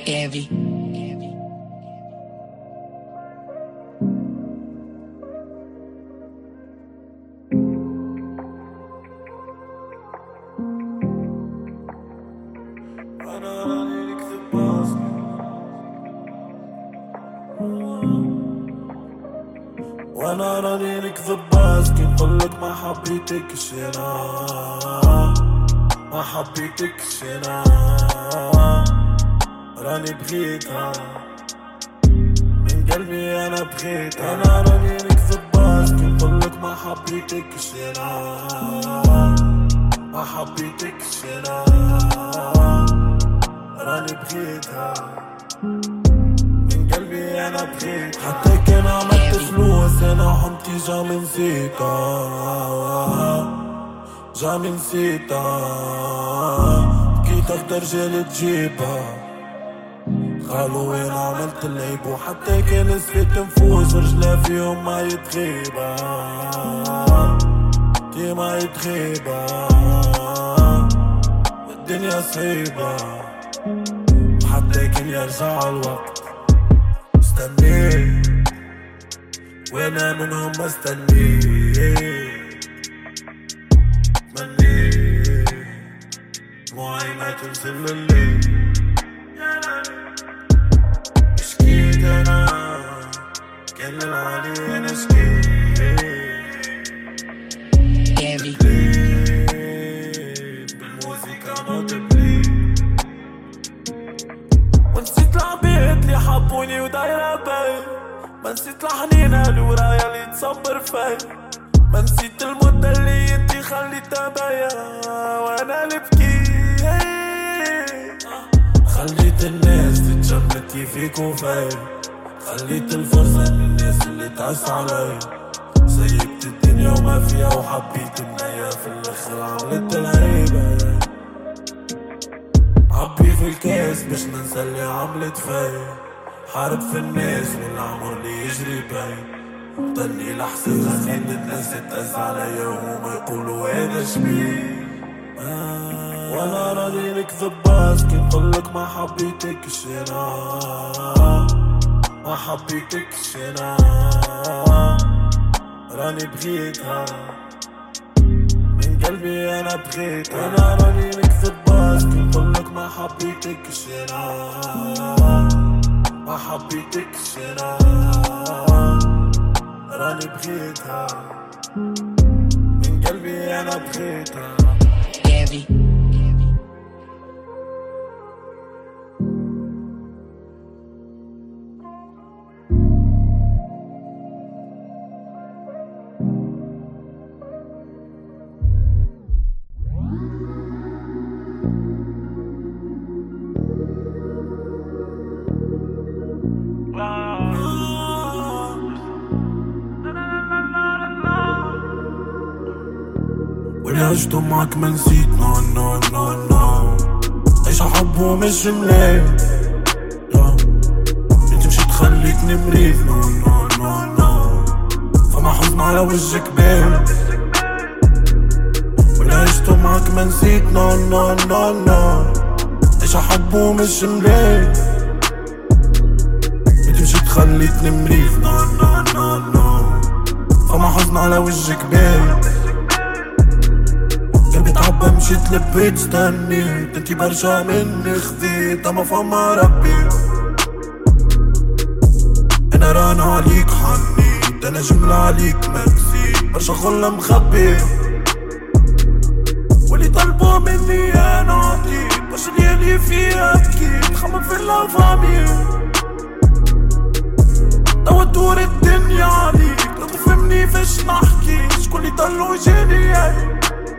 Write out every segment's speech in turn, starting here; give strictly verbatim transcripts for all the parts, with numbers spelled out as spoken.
Gabby. وانا راني نكذب باسكي نقولك ما حبيتكش انا، ما حبيتكش انا، راني بغيتها من قلبي انا بغيتها. انا راني نكذب باسكي نقولك ما حبيتكش انا، ما حبيتكش انا، راني بغيتها من قلبي انا بغيت. حتى كان عملت فلوس انا حمتي جامي نسيتها، جامي نسيتها، بكيت اكتر جالي تجيبها، قالوا وين عملت اللعيب. وحتى كان سفيت نفوس رجلا فيهم ما يتغيبها، كي ما يتغيبها، الدنيا صعيبة. حتى كان يرجع الوقت مستني وانا منهم مستني، مني دموعي ما تنزل الليل. شكيت انا كان العالي انا شكيت بالموسيقى نوت بلي. ونسيت العبيد اللي حبوني ودايرة باي، ما نسيت الحنينة اللي ورايا اللي تصبر فيا، ما نسيت المدة اللي انتي خليتها بايا وانا اللي بكي. خليت الناس تتجمد فيك وفيا، خليت الفرصة للناس اللي تعس عليا، سيبت الدنيا وما فيها وحبيت النية في الاخر عملت الهيبة. عبي في الكاس باش ننسى اللي عملت فيا، حارب في الناس والعمر اللي يجري باين، ضلني لحسن غنيت الناس تتأذى عليا وهما يقولوا هذا شبيه. آه وانا راني نكذب باسكي نقولك ما حبيتكش انا، ما حبيتكش انا، راني بغيتها من قلبي انا بغيتها. انا راني نكذب باسكي نقولك ما حبيتكش انا، ما حبيتكش انا، راني بغيتها من قلبي انا بغيتها. واللي عشتو معاك ما نسيت نو نو نو نو، عيش حب ومش مليل، انت مشيت خليتني مريض نو نو نو نو، فما حزن على وجهك باين. واللي عشتو معاك ما نسيت نو نو نو نو، عيش حب ومش مليل، انت مشيت خليتني مريض نو نو نو نو، فما حزن على وجهك باين. قلبي تعبى مشيت لبيت استنيت، انتي برشا مني خذيت اما فما ربي. انا رانا عليك حنيت، انا جملة عليك ما كسيت، برشا خلة مخبي واللي طلبوا مني انا عطيت، باش اللي فيها بكيت خمم في لافامي. توا تدور الدنيا عليك لا تفهمني فاش نحكي، شكون اللي ضلو جاني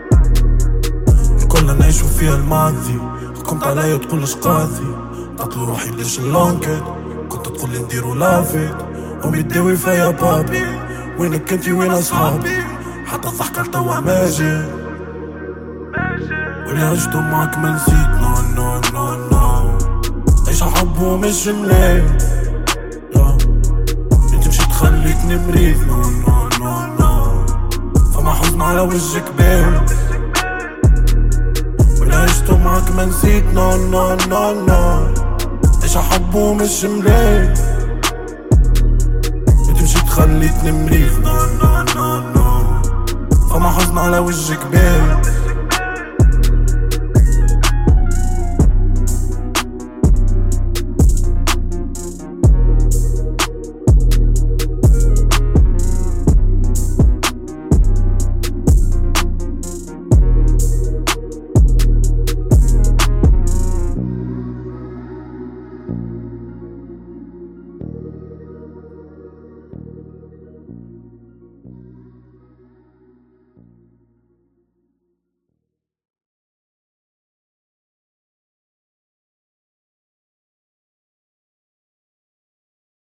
كلنا نعيشو فيها الماضي. حكمت عليا تقولش قاضي، قتلو روحي ليش اللونكت، كنت تقولي نديرو لافيت، هم يداوي فيا بابي، وينك انتي وين اصحابي، حتى الضحكة لتوا ماجي. واللي عشتو معاك ما نسيت نو نو نو نو، عيش حب ومش مليل، انتي مشيت خليتني مريض نو نو نو نو، فما حزن على وجهك باين. واللي عشتو معاك ما نسيت نو نو نو نو، عايشة حب ومش مليح، بتمشي تخليتني مريض. نو نو نو نو فما حزن على وجه كبير.